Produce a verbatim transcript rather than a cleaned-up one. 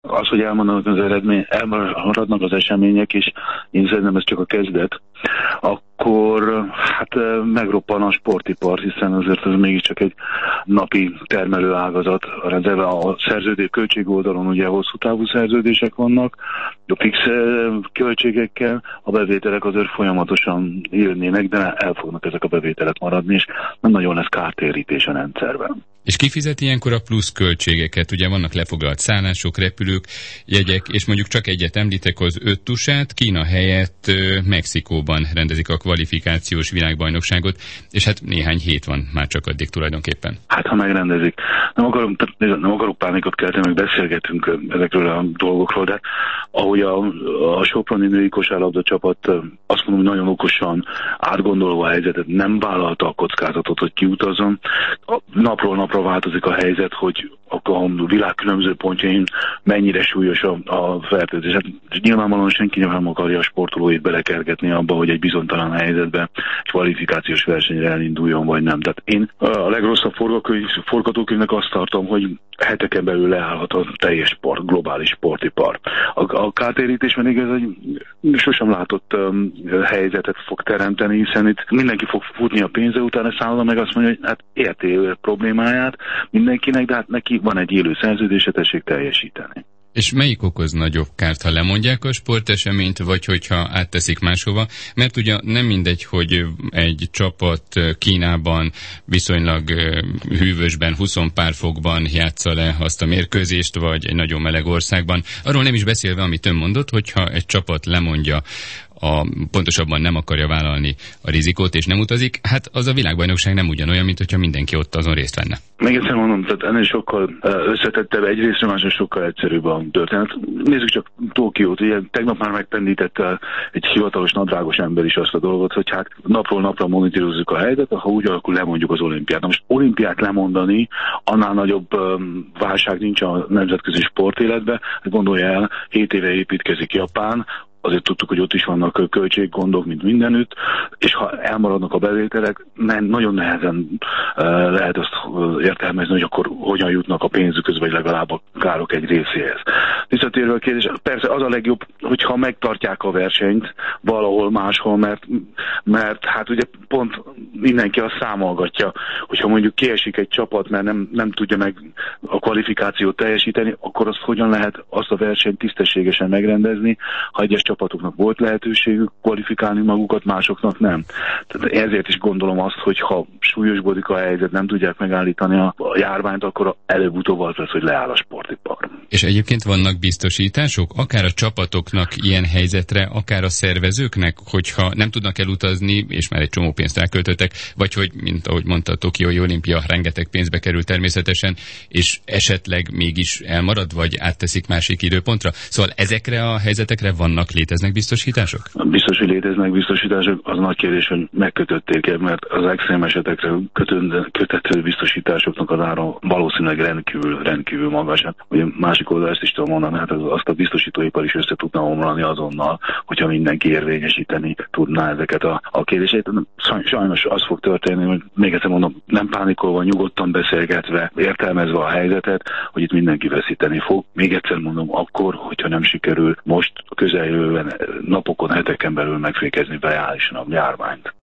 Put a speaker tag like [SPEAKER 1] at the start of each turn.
[SPEAKER 1] Az, hogy elmondanak az eredmény, elmaradnak az események, és én szerintem ez csak a kezdet, akkor hát megroppan a sportipar, hiszen azért ez mégiscsak egy napi termelő ágazat. A szerződő költség oldalon ugye hosszú távú szerződések vannak, a fix költségekkel, a bevételek azért folyamatosan jönnének, de el fognak ezek a bevételek maradni, és nem nagyon lesz kártérítés a rendszerben.
[SPEAKER 2] És ki fizet ilyenkor a plusz költségeket? Ugye vannak lefoglalt szállások, repülők, jegyek, és mondjuk csak egyet említek, az öt tusát, Kína helyett Mexikóban rendezik a kvalifikációs világbajnokságot, és hát néhány hét van már csak addig tulajdonképpen.
[SPEAKER 1] Hát ha megrendezik. Nem akarok, nem akarok pánikot kelteni, meg beszélgetünk ezekről a dolgokról, de ahogy a, a soproni női kosárlabda csapat, azt mondom, hogy nagyon okosan átgondolva a helyzetet, nem vállalta a kockázatot, hogy kiutazzon. Napról napra változik a helyzet, hogy a világ különböző pontjain mennyire súlyos a, a fertőzés. Hát nyilvánvalóan senki nem akarja a sportolóit belekergetni abba, hogy egy bizonytalan helyzetbe egy kvalifikációs versenyre elinduljon, vagy nem. Tehát én a legrosszabb forgatókönyvnek azt tartom, hogy heteken belül leállhat a teljes sport, globális sportipar. A, a kártérítés pedig ez egy sosem látott um, helyzetet fog teremteni, hiszen itt mindenki fog futni a pénze utána, szállna meg azt mondja, hogy hát érti problémáját mindenkinek, de hát neki van egy élő szerződése, tessék teljesíteni.
[SPEAKER 2] És melyik okoz nagyobb kárt, ha lemondják a sporteseményt, vagy hogyha átteszik máshova? Mert ugye nem mindegy, hogy egy csapat Kínában viszonylag hűvösben, húsz pár fokban játsza le azt a mérkőzést, vagy egy nagyon meleg országban. Arról nem is beszélve, amit ön mondott, hogyha egy csapat lemondja, a, pontosabban nem akarja vállalni a rizikót, és nem utazik, hát az a világbajnokság nem ugyanolyan, mint hogyha mindenki ott azon részt venne.
[SPEAKER 1] Még egyszer mondom, tehát ennél sokkal összetettebb, egyrészt másra sokkal egyszerűbb a történet. Nézzük csak Tokiót, ugye tegnap már megpendítette egy hivatalos nadrágos ember is azt a dolgot, hogy hát napról napra monitorozzuk a helyzetet, ha úgy alakul, lemondjuk az olimpiát. Na most olimpiát lemondani, annál nagyobb um, válság nincs a nemzetközi sportéletben. Gondolja el, hét éve építkezik Japán, azért tudtuk, hogy ott is vannak költséggondok, mint mindenütt, és ha elmaradnak a bevételek, nem, nagyon nehezen uh, lehet azt értelmezni, hogy akkor hogyan jutnak a pénzükhöz, vagy legalább a károk egy részéhez. Visszatérve a kérdés, persze az a legjobb, hogyha megtartják a versenyt valahol máshol, mert, mert hát ugye pont mindenki azt számolgatja, hogyha mondjuk kiesik egy csapat, mert nem, nem tudja meg a kvalifikációt teljesíteni, akkor azt hogyan lehet azt a versenyt tisztességesen megrendezni, ha egyes csapatoknak volt lehetőségük kvalifikálni magukat, másoknak nem. Tehát ezért is gondolom azt, hogy ha súlyosbodik a helyzet, nem tudják megállítani a, a járványt, akkor előbb-utóbb az lesz, hogy leáll a sportipar.
[SPEAKER 2] És egyébként vannak biztosítások, akár a csapatoknak ilyen helyzetre, akár a szervezőknek, hogyha nem tudnak elutazni, és már egy csomó pénzt elköltöttek, vagy hogy, mint ahogy mondta, a Tokiói olimpia rengeteg pénzbe kerül természetesen, és esetleg mégis elmarad, vagy átteszik másik időpontra. Szóval ezekre a helyzetekre vannak, léteznek biztosítások?
[SPEAKER 1] Biztos, hogy léteznek biztosítások. Az nagy kérdés, hogy megkötötték-e, mert az extrém esetekre kötött biztosításoknak az ára valószínűleg rendkívül, rendkívül magas. Hát, ugye másik oldal ezt is tudom mondani, hát az, azt a biztosítóipar is össze tudna omlani azonnal, hogyha mindenki érvényesíteni tudná ezeket a, a kérdéseit. Sajnos az fog történni, hogy még egyszer mondom, nem pánikolva, nyugodtan beszélgetve, értelmezve a helyzetet, hogy itt mindenki veszíteni fog. Még egyszer mondom, akkor, hogyha nem sikerül most a közeljövőben napokon, heteken belül megfékezni reálisan a járványt.